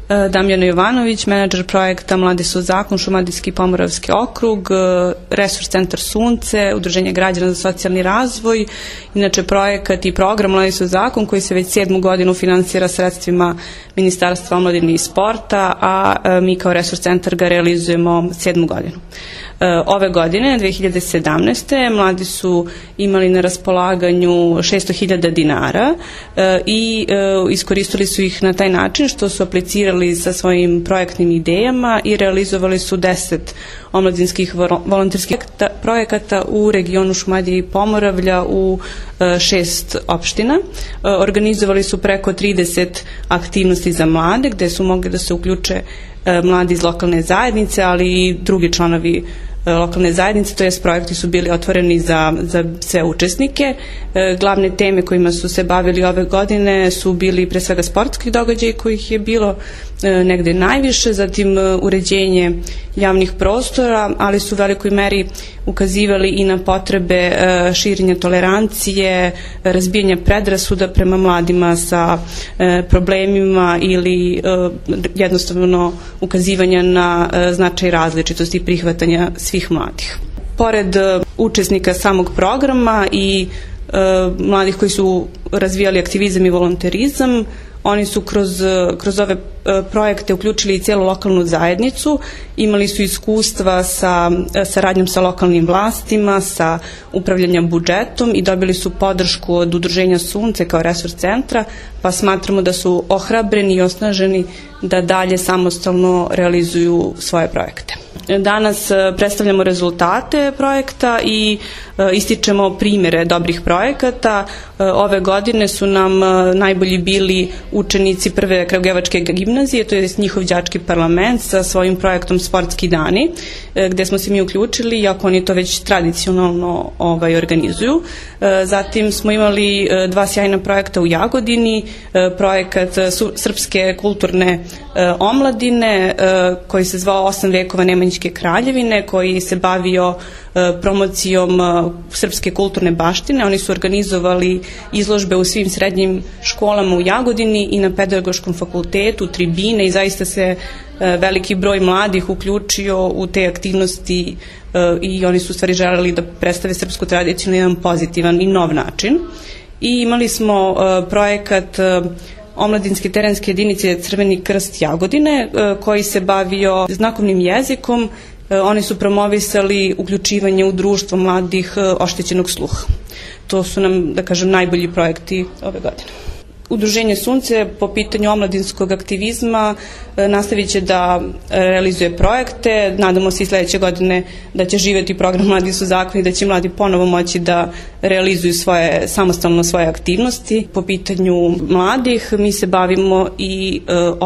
Damjana Jovanović, menadžer projekta Mladi su zakon, Šumadijski Pomoravski okrug, Resurs centar Sunce, Udruženje građana za socijalni razvoj. Inače, projekat i program Mladi su zakon koji se već 7. godinu finansira sredstvima Ministarstva omladine i sporta, a mi kao Resurs centar ga realizujemo 7. godinu. Ove godine, 2017. mladi su imali na raspolaganju 600.000 dinara i iskoristili su ih na taj način što su aplicirali sa svojim projektnim idejama i realizovali su 10 omladinskih volonterskih projekata u regionu Šumadije i Pomoravlja u 6 opština. Organizovali su preko 30 aktivnosti za mlade gde su mogli da se uključe mladi iz lokalne zajednice, ali i drugi članovi lokalne zajednice, to jest projekti su bili otvoreni za sve učesnike. Glavne teme kojima su se bavili ove godine su bili pre svega sportski događaji kojih je bilo negde najviše, zatim uređenje javnih prostora, ali su u velikoj meri ukazivali i na potrebe širenja tolerancije, razbijanja predrasuda prema mladima sa problemima ili jednostavno ukazivanja na značaj različitosti i prihvatanja svih mladih. Pored učesnika samog programa i mladih koji su razvijali aktivizam i volonterizam, oni su kroz ove projekte uključili i cijelu lokalnu zajednicu, imali su iskustva sa saradnjom sa lokalnim vlastima, sa upravljanjem budžetom i dobili su podršku od Udruženja Sunce kao Resurs centra, pa smatramo da su ohrabreni i osnaženi da dalje samostalno realizuju svoje projekte. Danas predstavljamo rezultate projekta i ističemo primjere dobrih projekata. Ove godine su nam najbolji bili učenici Prve Kragujevačke gimnazije, to je njihov đački parlament sa svojim projektom Sportski dani, gde smo se mi uključili, iako oni to već tradicionalno organizuju. Zatim smo imali 2 sjajna projekta u Jagodini, projekat Srpske kulturne omladine koji se zvao 8 vekova Nemanjićke kraljevine, koji se bavio promocijom srpske kulturne baštine. Oni su organizovali izložbe u svim srednjim školama u Jagodini i na Pedagoškom fakultetu, tribine, i zaista se veliki broj mladih uključio u te aktivnosti i oni su u stvari želeli da predstave srpsku tradiciju na jedan pozitivan i nov način. I imali smo projekat omladinske terenske jedinice Crveni krst Jagodine koji se bavio znakovnim jezikom. Oni su promovisali uključivanje u društvo mladih oštećenog sluha. To su nam, da kažem, najbolji projekti ove godine. Udruženje Sunce po pitanju omladinskog aktivizma nastavit će da realizuje projekte. Nadamo se i sledeće godine da će živeti program Mladi su zakon i da će mladi ponovo moći da realizuju samostalno svoje aktivnosti. Po pitanju mladih mi se bavimo i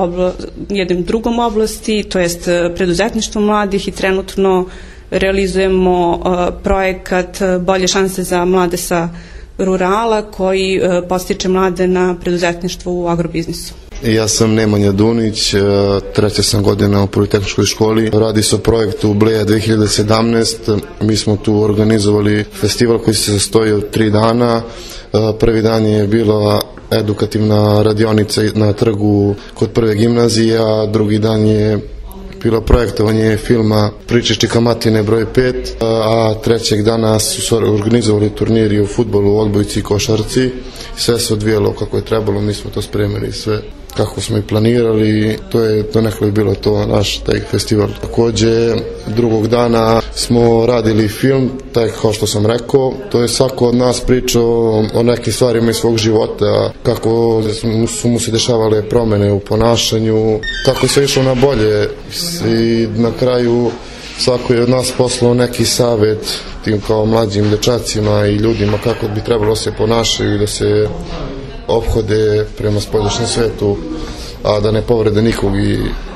jednom drugom oblasti, to jest preduzetništvo mladih, i trenutno realizujemo projekat Bolje šanse za mlade sa rurala koji podstiče mlade na preduzetništvo u agrobiznisu. Ja sam Nemanja Dunić, 3. sam godina u Politehničkoj školi. Radi se o projektu Bleja 2017. Mi smo tu organizovali festival koji se sastoji od 3 dana. Prvi dan je bila edukativna radionica na trgu kod Prve gimnazije, a drugi dan je bilo projektovanje filma Pričišćika Matine broj 5, a 3. dana su se organizovali turniri u fudbalu, odbojci i košarci. Sve se odvijelo kako je trebalo, mi smo to spremili sve kako smo i planirali. To je donekle bilo to naš taj festival. Takođe, drugog dana smo radili film, taj kao što sam rekao, to je svako od nas pričao o nekim stvarima iz svog života, kako su mu se dešavale promene u ponašanju, kako je sve išlo na bolje, i na kraju svako je od nas poslao neki savet tim kao mlađim dečacima i ljudima kako bi trebalo se ponašaju i da se ophode prema spoljašnjem svetu, a da ne povrede nikog i